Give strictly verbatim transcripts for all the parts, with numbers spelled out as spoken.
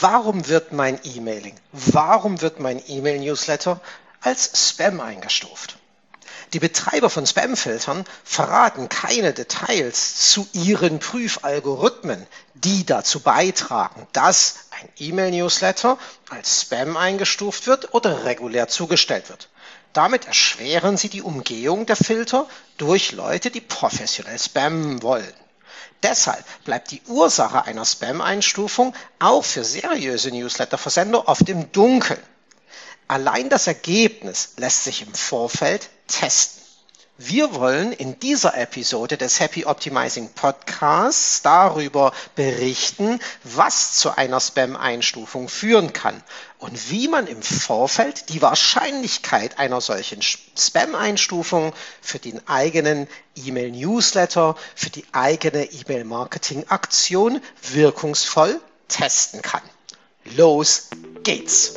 Warum wird mein E-Mailing, warum wird mein E-Mail-Newsletter als Spam eingestuft? Die Betreiber von Spamfiltern verraten keine Details zu ihren Prüfalgorithmen, die dazu beitragen, dass ein E-Mail-Newsletter als Spam eingestuft wird oder regulär zugestellt wird. Damit erschweren sie die Umgehung der Filter durch Leute, die professionell spammen wollen. Deshalb bleibt die Ursache einer Spam-Einstufung auch für seriöse Newsletter-Versender oft im Dunkeln. Allein das Ergebnis lässt sich im Vorfeld testen. Wir wollen in dieser Episode des Happy Optimizing Podcasts darüber berichten, was zu einer Spam-Einstufung führen kann und wie man im Vorfeld die Wahrscheinlichkeit einer solchen Spam-Einstufung für den eigenen E-Mail-Newsletter, für die eigene E-Mail-Marketing-Aktion wirkungsvoll testen kann. Los geht's!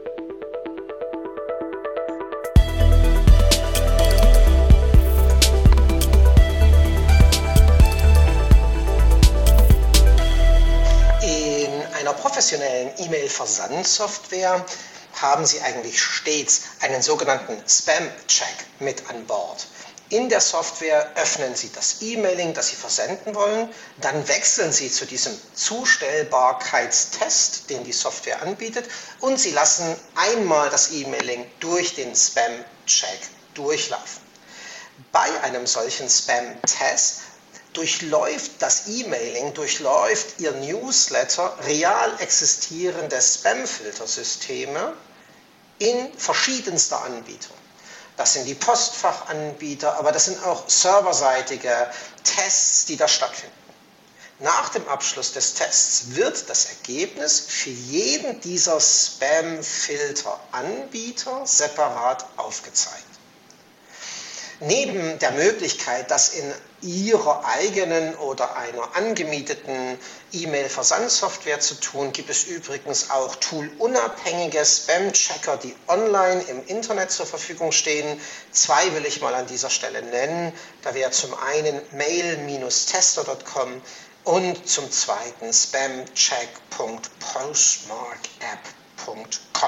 Professionellen E-Mail-Versandsoftware haben Sie eigentlich stets einen sogenannten Spam-Check mit an Bord. In der Software öffnen Sie das E-Mailing, das Sie versenden wollen, dann wechseln Sie zu diesem Zustellbarkeitstest, den die Software anbietet, und Sie lassen einmal das E-Mailing durch den Spam-Check durchlaufen. Bei einem solchen Spam-Test durchläuft das E-Mailing, durchläuft Ihr Newsletter real existierende Spam-Filtersysteme in verschiedenster Anbieter. Das sind die Postfachanbieter, aber das sind auch serverseitige Tests, die da stattfinden. Nach dem Abschluss des Tests wird das Ergebnis für jeden dieser Spam-Filter-Anbieter separat aufgezeigt. Neben der Möglichkeit, das in Ihrer eigenen oder einer angemieteten E-Mail-Versandsoftware zu tun, gibt es übrigens auch toolunabhängige Spam-Checker, die online im Internet zur Verfügung stehen. Zwei will ich mal an dieser Stelle nennen. Da wäre zum einen mail Bindestrich tester Punkt com und zum zweiten spamcheck Punkt postmark app Punkt com.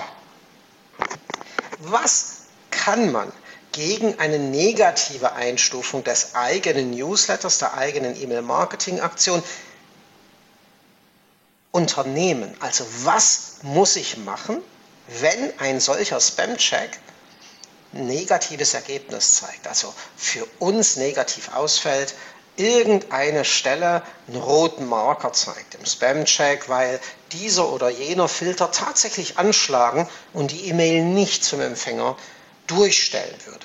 Was kann man gegen eine negative Einstufung des eigenen Newsletters, der eigenen E-Mail-Marketing-Aktion unternehmen? Also was muss ich machen, wenn ein solcher Spam-Check ein negatives Ergebnis zeigt, also für uns negativ ausfällt, irgendeine Stelle einen roten Marker zeigt im Spam-Check, weil dieser oder jener Filter tatsächlich anschlagen und die E-Mail nicht zum Empfänger durchstellen würde.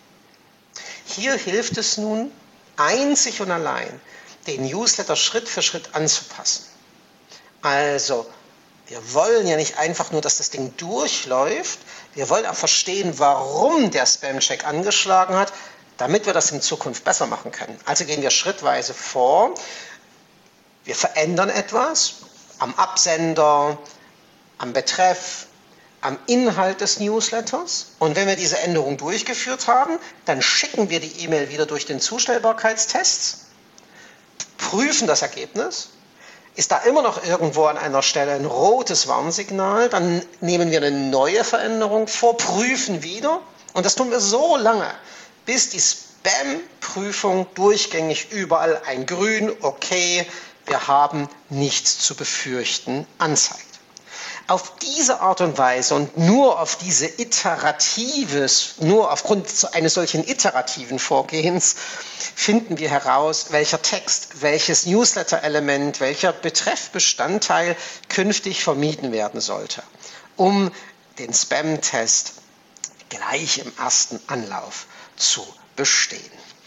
Hier hilft es nun, einzig und allein den Newsletter Schritt für Schritt anzupassen. Also, wir wollen ja nicht einfach nur, dass das Ding durchläuft, wir wollen auch verstehen, warum der Spam-Check angeschlagen hat, damit wir das in Zukunft besser machen können. Also gehen wir schrittweise vor, wir verändern etwas am Absender, am Betreff, am Inhalt des Newsletters, und wenn wir diese Änderung durchgeführt haben, dann schicken wir die E-Mail wieder durch den Zustellbarkeitstest, prüfen das Ergebnis. Ist da immer noch irgendwo an einer Stelle ein rotes Warnsignal, dann nehmen wir eine neue Veränderung vor, prüfen wieder, und das tun wir so lange, bis die Spam-Prüfung durchgängig überall ein Grün, okay, wir haben nichts zu befürchten, anzeigt. Auf diese Art und Weise und nur auf diese iteratives, nur aufgrund eines solchen iterativen Vorgehens finden wir heraus, welcher Text, welches Newsletter-Element, welcher Betreffbestandteil künftig vermieden werden sollte, um den Spam-Test gleich im ersten Anlauf zu bestehen.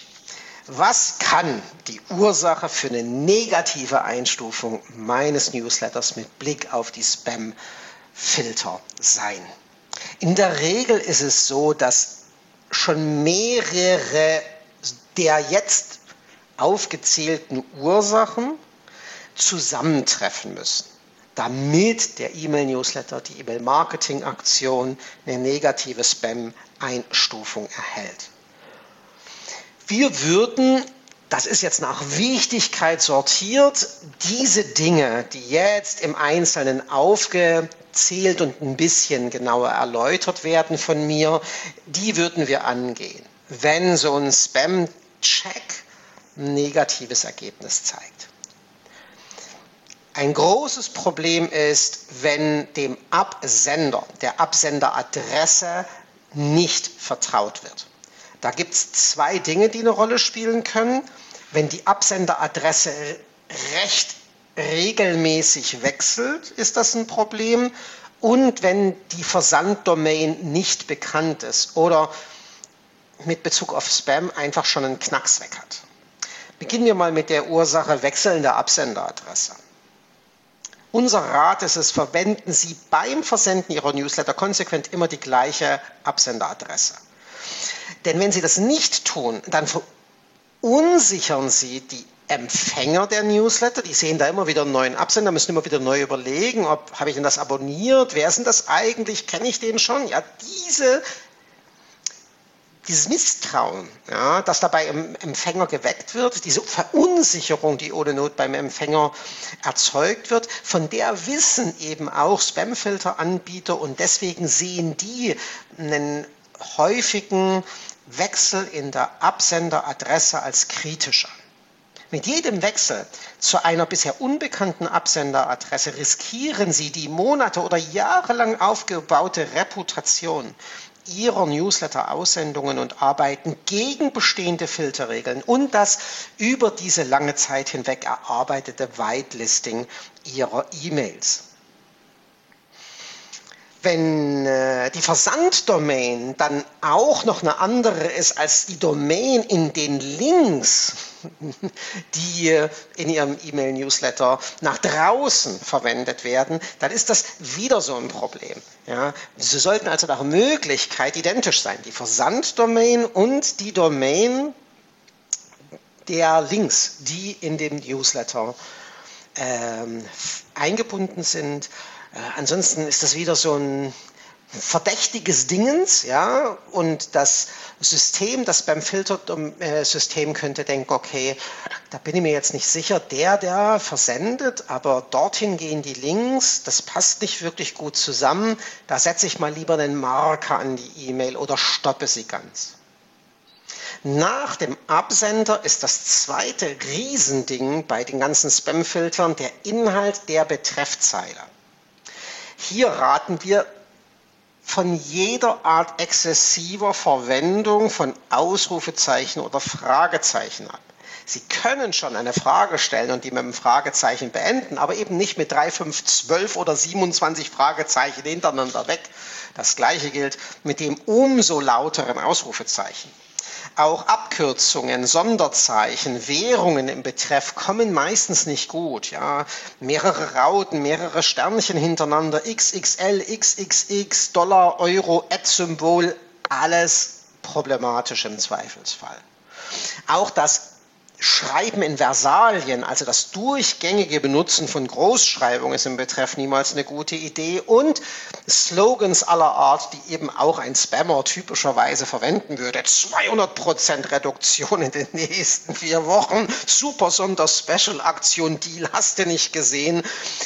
Was kann die Ursache für eine negative Einstufung meines Newsletters mit Blick auf die Spam-Filter sein? In der Regel ist es so, dass schon mehrere der jetzt aufgezählten Ursachen zusammentreffen müssen, damit der E-Mail-Newsletter, die E-Mail-Marketing-Aktion eine negative Spam-Einstufung erhält. Wir würden das ist jetzt nach Wichtigkeit sortiert. Diese Dinge, die jetzt im Einzelnen aufgezählt und ein bisschen genauer erläutert werden von mir, die würden wir angehen, wenn so ein Spam-Check ein negatives Ergebnis zeigt. Ein großes Problem ist, wenn dem Absender, der Absenderadresse nicht vertraut wird. Da gibt es zwei Dinge, die eine Rolle spielen können. Wenn die Absenderadresse recht regelmäßig wechselt, ist das ein Problem. Und wenn die Versanddomain nicht bekannt ist oder mit Bezug auf Spam einfach schon einen Knacks weg hat. Beginnen wir mal mit der Ursache wechselnder Absenderadresse. Unser Rat ist es, verwenden Sie beim Versenden Ihrer Newsletter konsequent immer die gleiche Absenderadresse. Denn wenn Sie das nicht tun, dann verunsichern Sie die Empfänger der Newsletter. Die sehen da immer wieder einen neuen Absender, müssen immer wieder neu überlegen, ob habe ich denn das abonniert, wer ist denn das eigentlich, kenne ich den schon? Ja, diese Dieses Misstrauen, ja, das dabei im Empfänger geweckt wird, diese Verunsicherung, die ohne Not beim Empfänger erzeugt wird, von der wissen eben auch Spamfilteranbieter und deswegen sehen die einen häufigen Wechsel in der Absenderadresse als kritisch an. Mit jedem Wechsel zu einer bisher unbekannten Absenderadresse riskieren Sie die Monate oder jahrelang aufgebaute Reputation Ihrer Newsletter-Aussendungen und Arbeiten gegen bestehende Filterregeln und das über diese lange Zeit hinweg erarbeitete Whitelisting Ihrer E-Mails. Wenn äh, die Versanddomain dann auch noch eine andere ist als die Domain in den Links, die äh, in Ihrem E-Mail-Newsletter nach draußen verwendet werden, dann ist das wieder so ein Problem. Ja? Sie sollten also nach Möglichkeit identisch sein, die Versanddomain und die Domain der Links, die in dem Newsletter ähm, eingebunden sind. Äh, ansonsten ist das wieder so ein verdächtiges Dingens, ja, und das System, das beim Filtersystem könnte denken, okay, da bin ich mir jetzt nicht sicher, der, der versendet, aber dorthin gehen die Links, das passt nicht wirklich gut zusammen, da setze ich mal lieber einen Marker an die E-Mail oder stoppe sie ganz. Nach dem Absender ist das zweite Riesending bei den ganzen Spamfiltern der Inhalt der Betreffzeile. Hier raten wir von jeder Art exzessiver Verwendung von Ausrufezeichen oder Fragezeichen ab. Sie können schon eine Frage stellen und die mit einem Fragezeichen beenden, aber eben nicht mit drei, fünf, zwölf oder siebenundzwanzig Fragezeichen hintereinander weg. Das gleiche gilt mit dem umso lauteren Ausrufezeichen. Auch Abkürzungen, Sonderzeichen, Währungen im Betreff kommen meistens nicht gut. Ja? Mehrere Rauten, mehrere Sternchen hintereinander, X X L, X X X, Dollar, Euro, Ad-Symbol, alles problematisch im Zweifelsfall. Auch das Schreiben in Versalien, also das durchgängige Benutzen von Großschreibung ist im Betreff niemals eine gute Idee und Slogans aller Art, die eben auch ein Spammer typischerweise verwenden würde. zweihundert Prozent Reduktion in den nächsten vier Wochen, super Sonder-Special-Aktion, Deal, hast du nicht gesehen.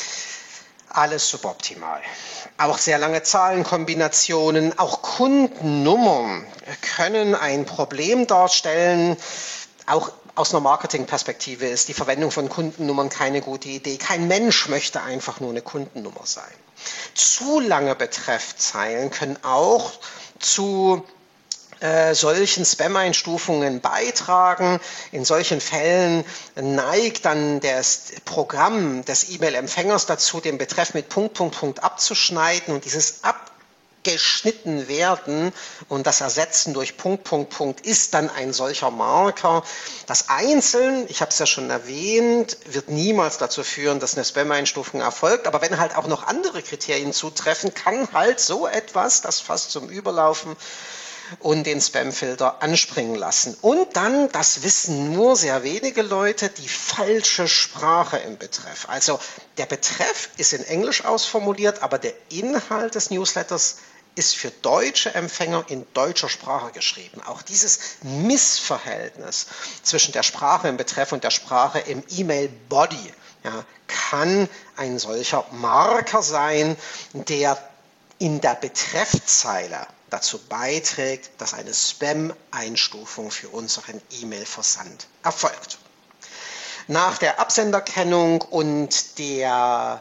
Alles suboptimal. Auch sehr lange Zahlenkombinationen, auch Kundennummern können ein Problem darstellen. Auch aus einer Marketingperspektive ist die Verwendung von Kundennummern keine gute Idee. Kein Mensch möchte einfach nur eine Kundennummer sein. Zu lange Betreffzeilen können auch zu äh, solchen Spam-Einstufungen beitragen. In solchen Fällen neigt dann das Programm des E-Mail-Empfängers dazu, den Betreff mit Punkt, Punkt, Punkt abzuschneiden und dieses Ab geschnitten werden und das Ersetzen durch Punkt, Punkt, Punkt ist dann ein solcher Marker. Das Einzeln, ich habe es ja schon erwähnt, wird niemals dazu führen, dass eine Spam-Einstufung erfolgt, aber wenn halt auch noch andere Kriterien zutreffen, kann halt so etwas, das fast zum Überlaufen und den Spamfilter anspringen lassen. Und dann, das wissen nur sehr wenige Leute, die falsche Sprache im Betreff. Also der Betreff ist in Englisch ausformuliert, aber der Inhalt des Newsletters ist für deutsche Empfänger in deutscher Sprache geschrieben. Auch dieses Missverhältnis zwischen der Sprache im Betreff und der Sprache im E-Mail-Body, ja, kann ein solcher Marker sein, der in der Betreffzeile dazu beiträgt, dass eine Spam-Einstufung für unseren E-Mail-Versand erfolgt. Nach der Absenderkennung und der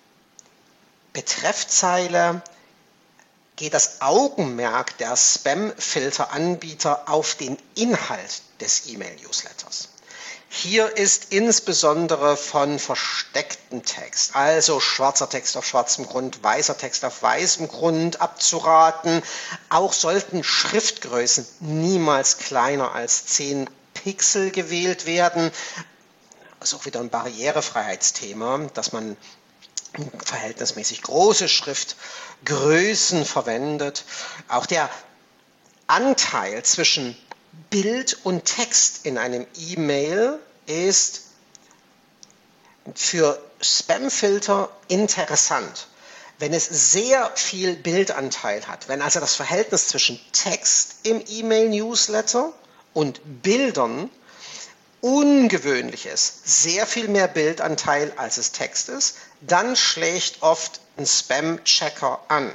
Betreffzeile geht das Augenmerk der Spam-Filter-Anbieter auf den Inhalt des E-Mail-Newsletters. Hier ist insbesondere von verstecktem Text, also schwarzer Text auf schwarzem Grund, weißer Text auf weißem Grund abzuraten. Auch sollten Schriftgrößen niemals kleiner als zehn Pixel gewählt werden. Das ist auch wieder ein Barrierefreiheitsthema, dass man verhältnismäßig große Schriftgrößen verwendet. Auch der Anteil zwischen Bild und Text in einem E-Mail ist für Spamfilter interessant. Wenn es sehr viel Bildanteil hat, wenn also das Verhältnis zwischen Text im E-Mail-Newsletter und Bildern ungewöhnlich ist, sehr viel mehr Bildanteil als es Text ist, dann schlägt oft ein Spam-Checker an.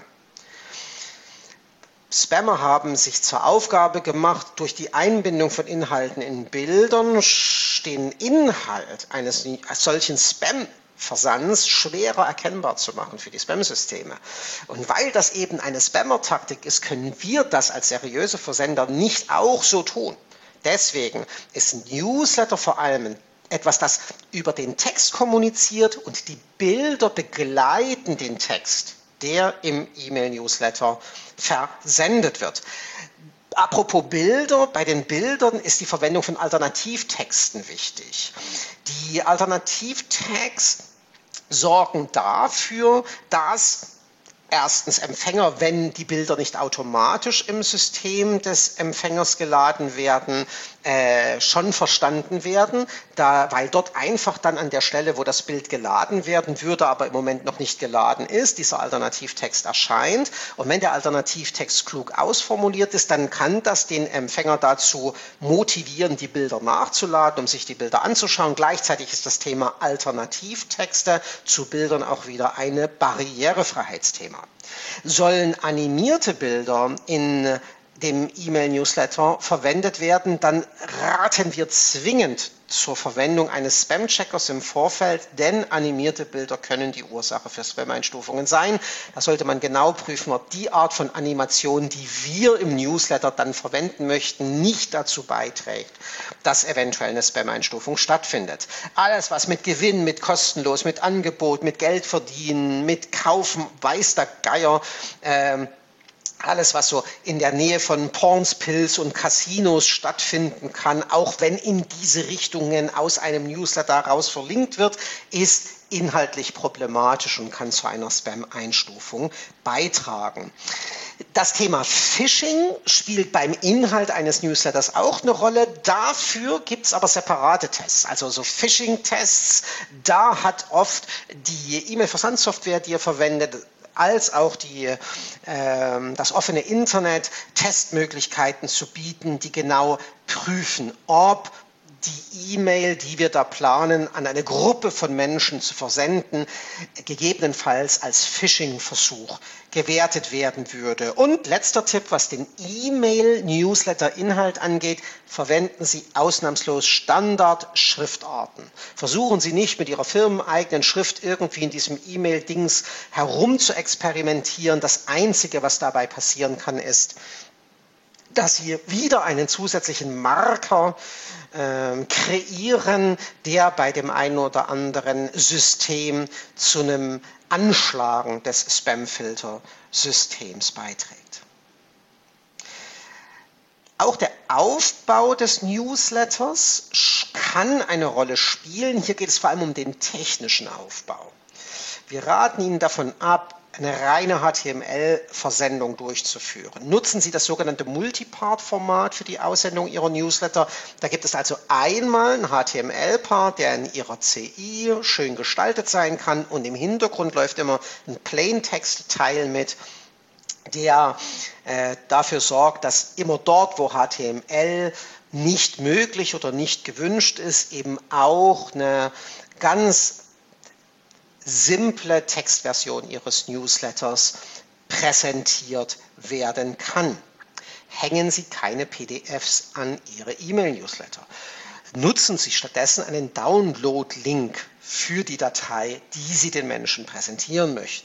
Spammer haben sich zur Aufgabe gemacht, durch die Einbindung von Inhalten in Bildern den Inhalt eines solchen Spam-Versands schwerer erkennbar zu machen für die Spam-Systeme. Und weil das eben eine Spammer-Taktik ist, können wir das als seriöse Versender nicht auch so tun. Deswegen ist ein Newsletter vor allem etwas, das über den Text kommuniziert und die Bilder begleiten den Text, der im E-Mail-Newsletter versendet wird. Apropos Bilder, bei den Bildern ist die Verwendung von Alternativtexten wichtig. Die Alternativtags sorgen dafür, dass erstens Empfänger, wenn die Bilder nicht automatisch im System des Empfängers geladen werden, äh, schon verstanden werden, da, weil dort einfach dann an der Stelle, wo das Bild geladen werden würde, aber im Moment noch nicht geladen ist, dieser Alternativtext erscheint. Und wenn der Alternativtext klug ausformuliert ist, dann kann das den Empfänger dazu motivieren, die Bilder nachzuladen, um sich die Bilder anzuschauen. Gleichzeitig ist das Thema Alternativtexte zu Bildern auch wieder eine Barrierefreiheitsthema. Sollen animierte Bilder in dem E-Mail-Newsletter verwendet werden, dann raten wir zwingend zur Verwendung eines Spam-Checkers im Vorfeld, denn animierte Bilder können die Ursache für Spam-Einstufungen sein. Da sollte man genau prüfen, ob die Art von Animation, die wir im Newsletter dann verwenden möchten, nicht dazu beiträgt, dass eventuell eine Spam-Einstufung stattfindet. Alles, was mit Gewinn, mit kostenlos, mit Angebot, mit Geld verdienen, mit Kaufen, weiß der Geier, ähm, alles, was so in der Nähe von Porns, Pills und Casinos stattfinden kann, auch wenn in diese Richtungen aus einem Newsletter heraus verlinkt wird, ist inhaltlich problematisch und kann zu einer Spam-Einstufung beitragen. Das Thema Phishing spielt beim Inhalt eines Newsletters auch eine Rolle. Dafür gibt es aber separate Tests, also so Phishing-Tests. Da hat oft die E-Mail-Versandsoftware, die ihr verwendet, als auch die, äh, das offene Internet Testmöglichkeiten zu bieten, die genau prüfen, ob die E-Mail, die wir da planen, an eine Gruppe von Menschen zu versenden, gegebenenfalls als Phishing-Versuch gewertet werden würde. Und letzter Tipp, was den E-Mail-Newsletter-Inhalt angeht, verwenden Sie ausnahmslos Standard-Schriftarten. Versuchen Sie nicht mit Ihrer firmeneigenen Schrift irgendwie in diesem E-Mail-Dings herum zu experimentieren. Das Einzige, was dabei passieren kann, ist, dass Sie wieder einen zusätzlichen Marker äh, kreieren, der bei dem einen oder anderen System zu einem Anschlagen des Spamfilter-Systems beiträgt. Auch der Aufbau des Newsletters kann eine Rolle spielen. Hier geht es vor allem um den technischen Aufbau. Wir raten Ihnen davon ab, eine reine H T M L-Versendung durchzuführen. Nutzen Sie das sogenannte Multipart-Format für die Aussendung Ihrer Newsletter. Da gibt es also einmal einen H T M L-Part, der in Ihrer C I schön gestaltet sein kann und im Hintergrund läuft immer ein Plaintext-Teil mit, der äh, dafür sorgt, dass immer dort, wo H T M L nicht möglich oder nicht gewünscht ist, eben auch eine ganz simple Textversion Ihres Newsletters präsentiert werden kann. Hängen Sie keine P D Fs an Ihre E-Mail-Newsletter. Nutzen Sie stattdessen einen Download-Link für die Datei, die Sie den Menschen präsentieren möchten.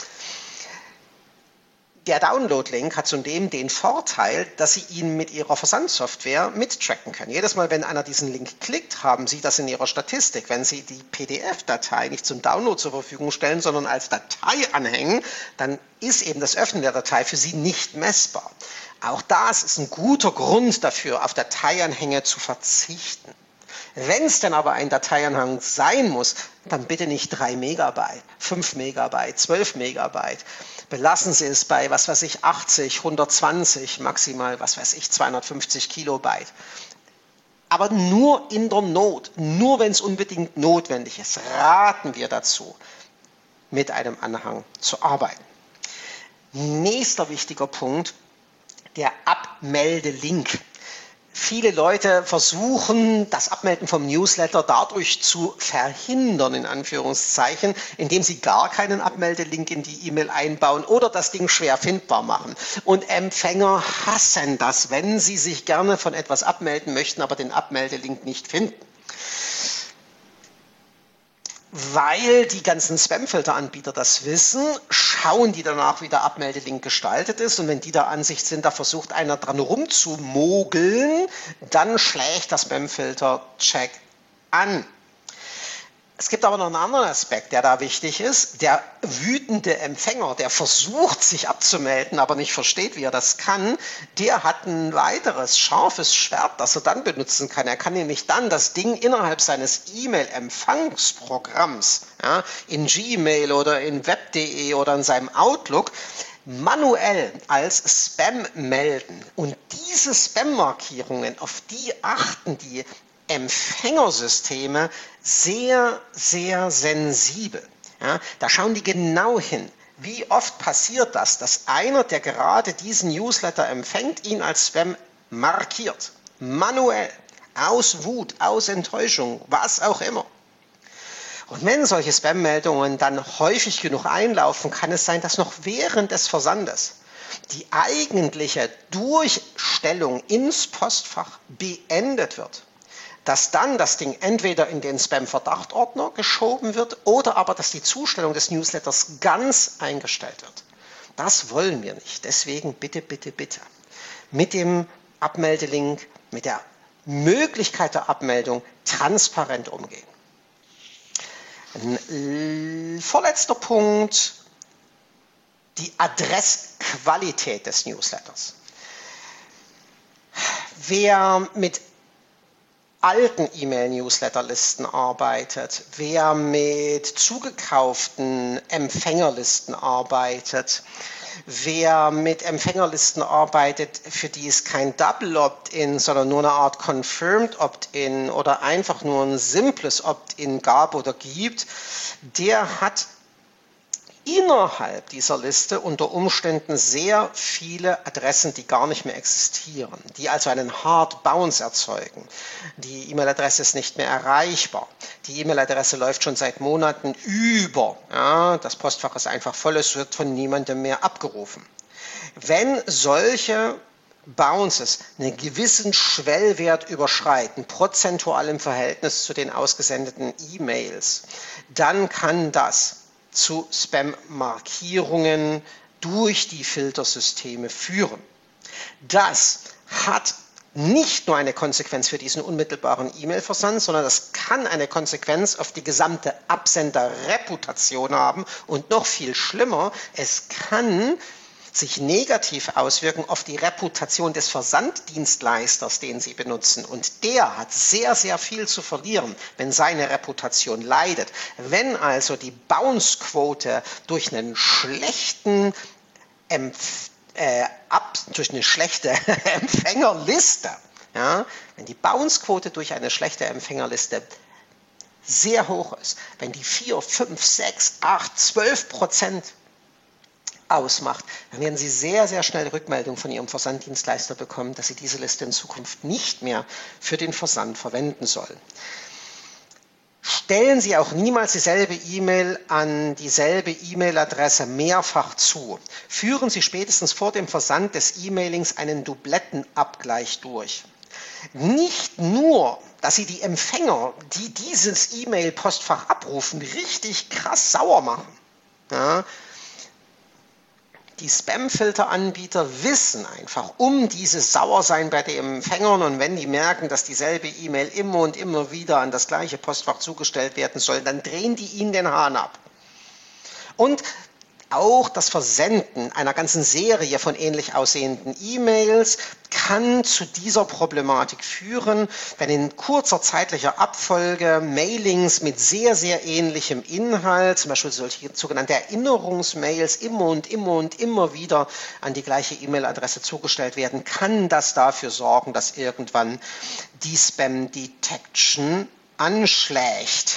Der Download-Link hat zudem den Vorteil, dass Sie ihn mit Ihrer Versandsoftware mittracken können. Jedes Mal, wenn einer diesen Link klickt, haben Sie das in Ihrer Statistik. Wenn Sie die P D F-Datei nicht zum Download zur Verfügung stellen, sondern als Datei anhängen, dann ist eben das Öffnen der Datei für Sie nicht messbar. Auch das ist ein guter Grund dafür, auf Dateianhänge zu verzichten. Wenn es denn aber ein Dateianhang sein muss, dann bitte nicht drei Megabyte, fünf Megabyte, zwölf Megabyte. Belassen Sie es bei, was weiß ich, achtzig, hundertzwanzig, maximal, was weiß ich, zweihundertfünfzig Kilobyte. Aber nur in der Not, nur wenn es unbedingt notwendig ist, raten wir dazu, mit einem Anhang zu arbeiten. Nächster wichtiger Punkt, der Abmeldelink. Viele Leute versuchen, das Abmelden vom Newsletter dadurch zu verhindern, in Anführungszeichen, indem sie gar keinen Abmeldelink in die E-Mail einbauen oder das Ding schwer findbar machen. Und Empfänger hassen das, wenn sie sich gerne von etwas abmelden möchten, aber den Abmeldelink nicht finden. Weil die ganzen Spamfilteranbieter das wissen, schauen die danach, wie der Abmeldelink gestaltet ist. Und wenn die der Ansicht sind, da versucht einer dran rumzumogeln, dann schlägt der Spamfilter-Check an. Es gibt aber noch einen anderen Aspekt, der da wichtig ist. Der wütende Empfänger, der versucht, sich abzumelden, aber nicht versteht, wie er das kann, der hat ein weiteres scharfes Schwert, das er dann benutzen kann. Er kann nämlich dann das Ding innerhalb seines E-Mail-Empfangsprogramms, ja, in Gmail oder in web punkt de oder in seinem Outlook, manuell als Spam melden. Und diese Spam-Markierungen, auf die achten die Empfängersysteme sehr, sehr sensibel. Ja, da schauen die genau hin. Wie oft passiert das, dass einer, der gerade diesen Newsletter empfängt, ihn als Spam markiert? Manuell, aus Wut, aus Enttäuschung, was auch immer. Und wenn solche Spam-Meldungen dann häufig genug einlaufen, kann es sein, dass noch während des Versandes die eigentliche Durchstellung ins Postfach beendet wird. Dass dann das Ding entweder in den Spam-Verdachtordner geschoben wird oder aber, dass die Zustellung des Newsletters ganz eingestellt wird. Das wollen wir nicht. Deswegen bitte, bitte, bitte mit dem Abmeldelink, mit der Möglichkeit der Abmeldung transparent umgehen. Ein vorletzter Punkt, die Adressqualität des Newsletters. Wer mit alten E-Mail-Newsletterlisten arbeitet, wer mit zugekauften Empfängerlisten arbeitet, wer mit Empfängerlisten arbeitet, für die es kein Double Opt-in, sondern nur eine Art Confirmed Opt-in oder einfach nur ein simples Opt-in gab oder gibt, der hat innerhalb dieser Liste unter Umständen sehr viele Adressen, die gar nicht mehr existieren, die also einen Hard Bounce erzeugen. Die E-Mail-Adresse ist nicht mehr erreichbar. Die E-Mail-Adresse läuft schon seit Monaten über. Ja, das Postfach ist einfach voll, es wird von niemandem mehr abgerufen. Wenn solche Bounces einen gewissen Schwellwert überschreiten, prozentual im Verhältnis zu den ausgesendeten E-Mails, dann kann das zu Spam-Markierungen durch die Filtersysteme führen. Das hat nicht nur eine Konsequenz für diesen unmittelbaren E-Mail-Versand, sondern das kann eine Konsequenz auf die gesamte Absenderreputation haben und noch viel schlimmer, es kann sich negativ auswirken auf die Reputation des Versanddienstleisters, den Sie benutzen. Und der hat sehr, sehr viel zu verlieren, wenn seine Reputation leidet. Wenn also die Bounce-Quote durch einen schlechten Empf äh, ab, durch eine schlechte Empfängerliste, ja, wenn die Bounce-Quote durch eine schlechte Empfängerliste sehr hoch ist, wenn die vier, fünf, sechs, acht, zwölf Prozent ausmacht, dann werden Sie sehr, sehr schnell Rückmeldung von Ihrem Versanddienstleister bekommen, dass Sie diese Liste in Zukunft nicht mehr für den Versand verwenden sollen. Stellen Sie auch niemals dieselbe E-Mail an dieselbe E-Mail-Adresse mehrfach zu. Führen Sie spätestens vor dem Versand des E-Mailings einen Dublettenabgleich durch. Nicht nur, dass Sie die Empfänger, die dieses E-Mail-Postfach abrufen, richtig krass sauer machen. Ja, die Spamfilteranbieter wissen einfach um dieses Sauersein bei den Empfängern, und wenn die merken, dass dieselbe E-Mail immer und immer wieder an das gleiche Postfach zugestellt werden soll, dann drehen die ihnen den Hahn ab. Und auch das Versenden einer ganzen Serie von ähnlich aussehenden E-Mails kann zu dieser Problematik führen, wenn in kurzer zeitlicher Abfolge Mailings mit sehr, sehr ähnlichem Inhalt, zum Beispiel solche sogenannte Erinnerungsmails, immer und immer und immer wieder an die gleiche E-Mail-Adresse zugestellt werden, kann das dafür sorgen, dass irgendwann die Spam Detection anschlägt.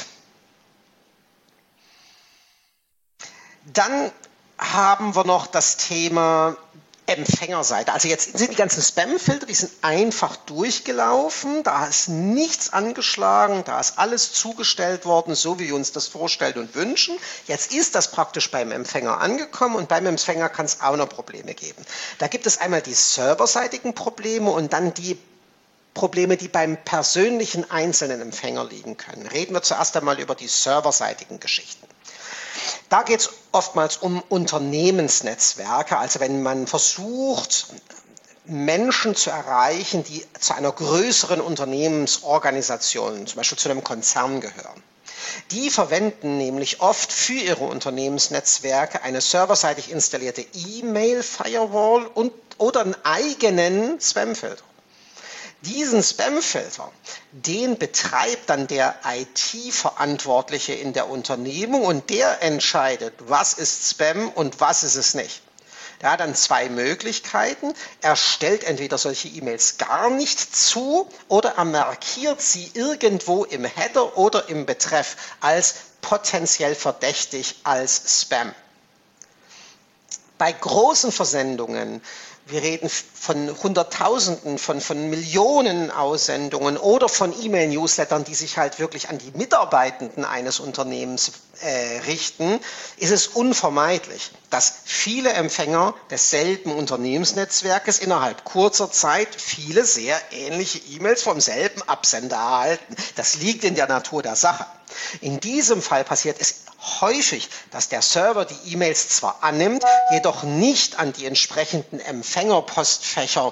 Dann haben wir noch das Thema Empfängerseite. Also jetzt sind die ganzen Spamfilter, die sind einfach durchgelaufen, da ist nichts angeschlagen, da ist alles zugestellt worden, so wie wir uns das vorstellen und wünschen. Jetzt ist das praktisch beim Empfänger angekommen, und beim Empfänger kann es auch noch Probleme geben. Da gibt es einmal die serverseitigen Probleme und dann die Probleme, die beim persönlichen einzelnen Empfänger liegen können. Reden wir zuerst einmal über die serverseitigen Geschichten. Da geht es oftmals um Unternehmensnetzwerke, also wenn man versucht, Menschen zu erreichen, die zu einer größeren Unternehmensorganisation, zum Beispiel zu einem Konzern gehören. Die verwenden nämlich oft für ihre Unternehmensnetzwerke eine serverseitig installierte E-Mail-Firewall und oder einen eigenen Spamfilter. Diesen Spamfilter, den betreibt dann der I T-Verantwortliche in der Unternehmung, und der entscheidet, was ist Spam und was ist es nicht. Der hat dann zwei Möglichkeiten. Er stellt entweder solche E-Mails gar nicht zu oder er markiert sie irgendwo im Header oder im Betreff als potenziell verdächtig als Spam. Bei großen Versendungen, wir reden von Hunderttausenden, von, von Millionen Aussendungen oder von E-Mail-Newslettern, die sich halt wirklich an die Mitarbeitenden eines Unternehmens äh, richten, ist es unvermeidlich, dass viele Empfänger desselben Unternehmensnetzwerkes innerhalb kurzer Zeit viele sehr ähnliche E-Mails vom selben Absender erhalten. Das liegt in der Natur der Sache. In diesem Fall passiert es häufig, dass der Server die E-Mails zwar annimmt, jedoch nicht an die entsprechenden Empfängerpostfächer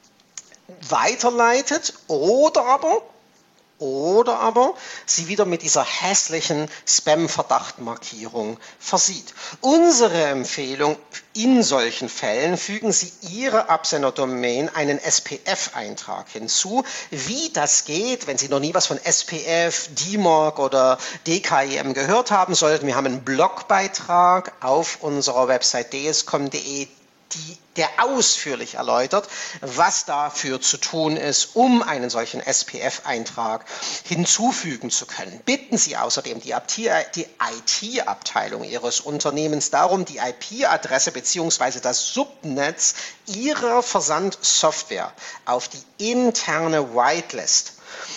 weiterleitet oder aber, oder aber sie wieder mit dieser hässlichen Spam-Verdachtmarkierung versieht. Unsere Empfehlung: in solchen Fällen fügen Sie Ihre Absenderdomain einen S P F-Eintrag hinzu. Wie das geht, wenn Sie noch nie was von S P F, D M A R C oder D K I M gehört haben sollten, wir haben einen Blogbeitrag auf unserer Website d s punkt com punkt de, Die, der ausführlich erläutert, was dafür zu tun ist, um einen solchen S P F-Eintrag hinzufügen zu können. Bitten Sie außerdem die I T-Abteilung Ihres Unternehmens darum, die I P-Adresse bzw. das Subnetz Ihrer Versandsoftware auf die interne Whitelist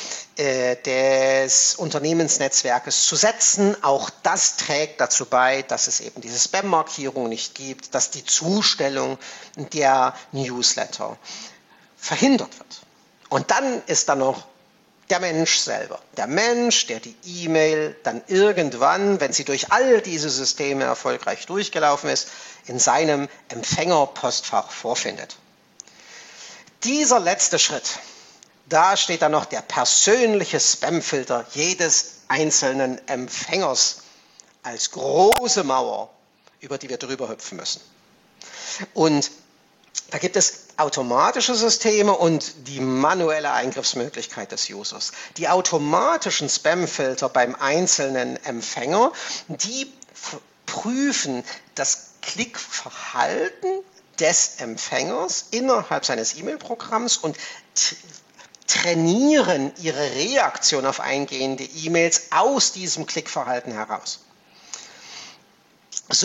des Unternehmensnetzwerkes zu setzen. Auch das trägt dazu bei, dass es eben diese Spam-Markierung nicht gibt, dass die Zustellung der Newsletter verhindert wird. Und dann ist da noch der Mensch selber. Der Mensch, der die E-Mail dann irgendwann, wenn sie durch all diese Systeme erfolgreich durchgelaufen ist, in seinem Empfängerpostfach vorfindet. Dieser letzte Schritt, da steht dann noch der persönliche Spamfilter jedes einzelnen Empfängers als große Mauer, über die wir drüber hüpfen müssen. Und da gibt es automatische Systeme und die manuelle Eingriffsmöglichkeit des Users. Die automatischen Spamfilter beim einzelnen Empfänger, die prüfen das Klickverhalten des Empfängers innerhalb seines E-Mail-Programms und trainieren ihre Reaktion auf eingehende E-Mails aus diesem Klickverhalten heraus. So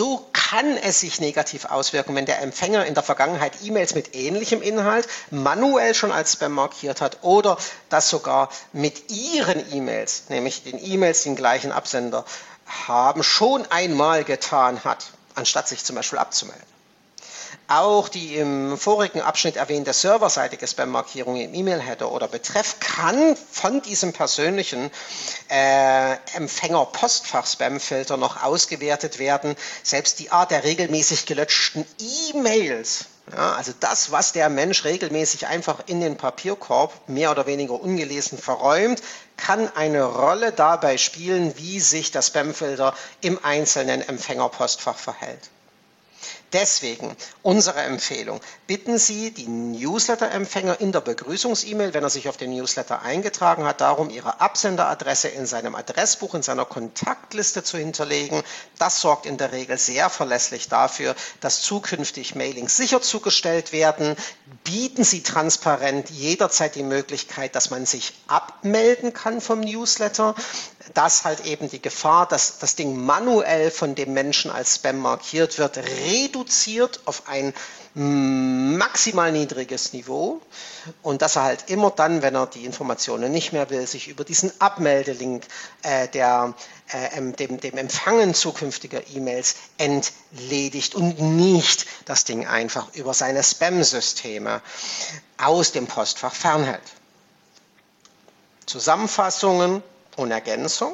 kann es sich negativ auswirken, wenn der Empfänger in der Vergangenheit E-Mails mit ähnlichem Inhalt manuell schon als Spam markiert hat oder das sogar mit Ihren E-Mails, nämlich den E-Mails, die den gleichen Absender haben, schon einmal getan hat, anstatt sich zum Beispiel abzumelden. Auch die im vorigen Abschnitt erwähnte serverseitige Spam-Markierung im E-Mail-Header oder Betreff kann von diesem persönlichen äh, Empfänger-Postfach-Spam-Filter noch ausgewertet werden. Selbst die Art der regelmäßig gelöschten E-Mails, ja, also das, was der Mensch regelmäßig einfach in den Papierkorb mehr oder weniger ungelesen verräumt, kann eine Rolle dabei spielen, wie sich der Spam-Filter im einzelnen Empfänger-Postfach verhält. Deswegen unsere Empfehlung, bitten Sie die Newsletter-Empfänger in der Begrüßungs-E-Mail, wenn er sich auf den Newsletter eingetragen hat, darum, Ihre Absenderadresse in seinem Adressbuch, in seiner Kontaktliste zu hinterlegen. Das sorgt in der Regel sehr verlässlich dafür, dass zukünftig Mailings sicher zugestellt werden. Bieten Sie transparent jederzeit die Möglichkeit, dass man sich abmelden kann vom Newsletter. Dass halt eben die Gefahr, dass das Ding manuell von dem Menschen als Spam markiert wird, reduziert auf ein maximal niedriges Niveau und dass er halt immer dann, wenn er die Informationen nicht mehr will, sich über diesen Abmeldelink äh, der, äh, dem, dem Empfangen zukünftiger E-Mails entledigt und nicht das Ding einfach über seine Spam-Systeme aus dem Postfach fernhält. Zusammenfassungen und Ergänzung.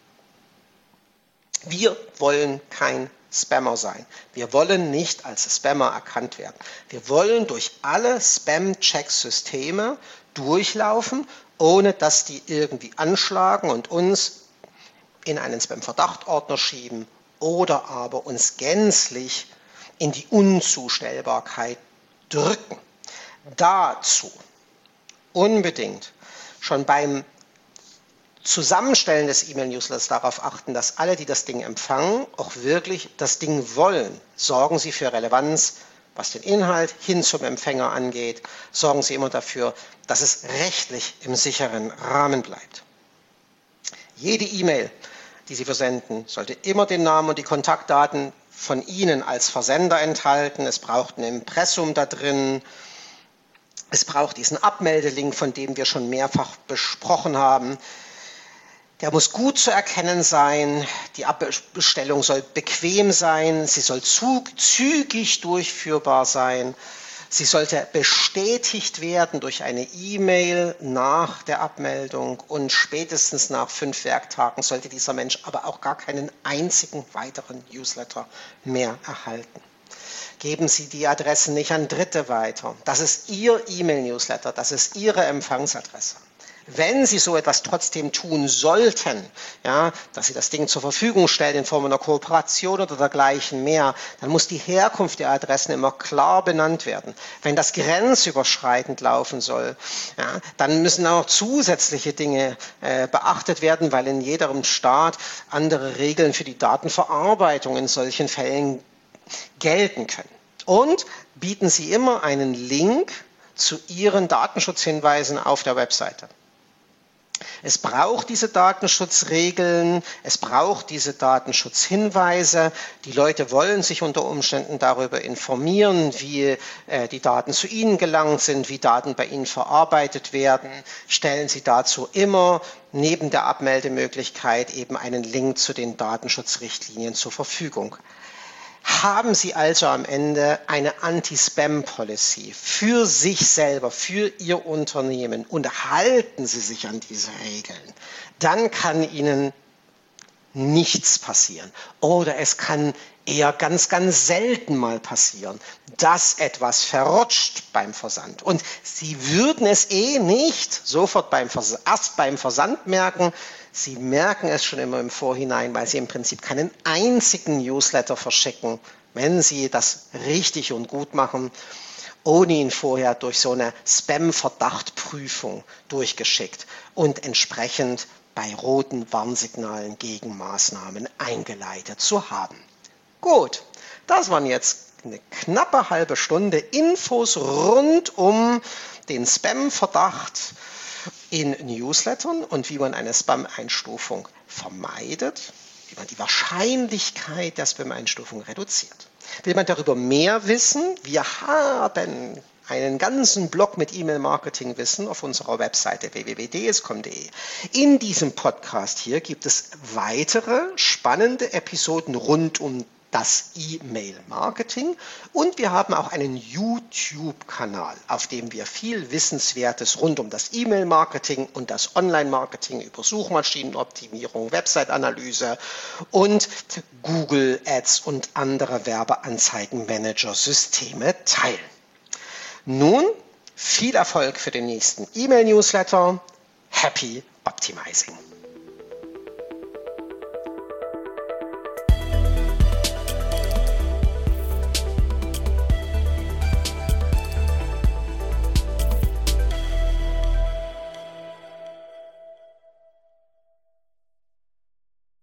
Wir wollen kein Spammer sein. Wir wollen nicht als Spammer erkannt werden. Wir wollen durch alle Spam-Check-Systeme durchlaufen, ohne dass die irgendwie anschlagen und uns in einen Spam-Verdachtordner schieben oder aber uns gänzlich in die Unzustellbarkeit drücken. Dazu unbedingt schon beim Zusammenstellen des E-Mail-Newsletters darauf achten, dass alle, die das Ding empfangen, auch wirklich das Ding wollen. Sorgen Sie für Relevanz, was den Inhalt hin zum Empfänger angeht. Sorgen Sie immer dafür, dass es rechtlich im sicheren Rahmen bleibt. Jede E-Mail, die Sie versenden, sollte immer den Namen und die Kontaktdaten von Ihnen als Versender enthalten. Es braucht ein Impressum da drin. Es braucht diesen Abmeldelink, von dem wir schon mehrfach besprochen haben. Der muss gut zu erkennen sein, die Abbestellung soll bequem sein, sie soll zügig durchführbar sein, sie sollte bestätigt werden durch eine E-Mail nach der Abmeldung und spätestens nach fünf Werktagen sollte dieser Mensch aber auch gar keinen einzigen weiteren Newsletter mehr erhalten. Geben Sie die Adressen nicht an Dritte weiter. Das ist Ihr E-Mail-Newsletter, das ist Ihre Empfangsadresse. Wenn Sie so etwas trotzdem tun sollten, ja, dass Sie das Ding zur Verfügung stellen in Form einer Kooperation oder dergleichen mehr, dann muss die Herkunft der Adressen immer klar benannt werden. Wenn das grenzüberschreitend laufen soll, ja, dann müssen auch zusätzliche Dinge äh, beachtet werden, weil in jedem Staat andere Regeln für die Datenverarbeitung in solchen Fällen gelten können. Und bieten Sie immer einen Link zu Ihren Datenschutzhinweisen auf der Webseite. Es braucht diese Datenschutzregeln, es braucht diese Datenschutzhinweise. Die Leute wollen sich unter Umständen darüber informieren, wie äh, die Daten zu Ihnen gelangt sind, wie Daten bei Ihnen verarbeitet werden. Stellen Sie dazu immer neben der Abmeldemöglichkeit eben einen Link zu den Datenschutzrichtlinien zur Verfügung. Haben Sie also am Ende eine Anti-Spam-Policy für sich selber, für Ihr Unternehmen und halten Sie sich an diese Regeln, dann kann Ihnen nichts passieren. Oder es kann eher ganz, ganz selten mal passieren, dass etwas verrutscht beim Versand. Und Sie würden es eh nicht sofort beim Vers- erst beim Versand merken, Sie merken es schon immer im Vorhinein, weil Sie im Prinzip keinen einzigen Newsletter verschicken, wenn Sie das richtig und gut machen, ohne ihn vorher durch so eine Spam-Verdachtprüfung durchgeschickt und entsprechend bei roten Warnsignalen Gegenmaßnahmen eingeleitet zu haben. Gut, das waren jetzt eine knappe halbe Stunde Infos rund um den Spam-Verdacht in Newslettern und wie man eine Spam-Einstufung vermeidet. wie man die Wahrscheinlichkeit der Spam-Einstufung reduziert. Will man darüber mehr wissen? Wir haben einen ganzen Blog mit E-Mail-Marketing-Wissen auf unserer Webseite w w w punkt d s punkt com punkt d e. In diesem Podcast hier gibt es weitere spannende Episoden rund um das E-Mail-Marketing und wir haben auch einen YouTube-Kanal, auf dem wir viel Wissenswertes rund um das E-Mail-Marketing und das Online-Marketing über Suchmaschinenoptimierung, Website-Analyse und Google Ads und andere Werbeanzeigen-Manager-Systeme teilen. Nun, viel Erfolg für den nächsten E-Mail-Newsletter. Happy Optimizing!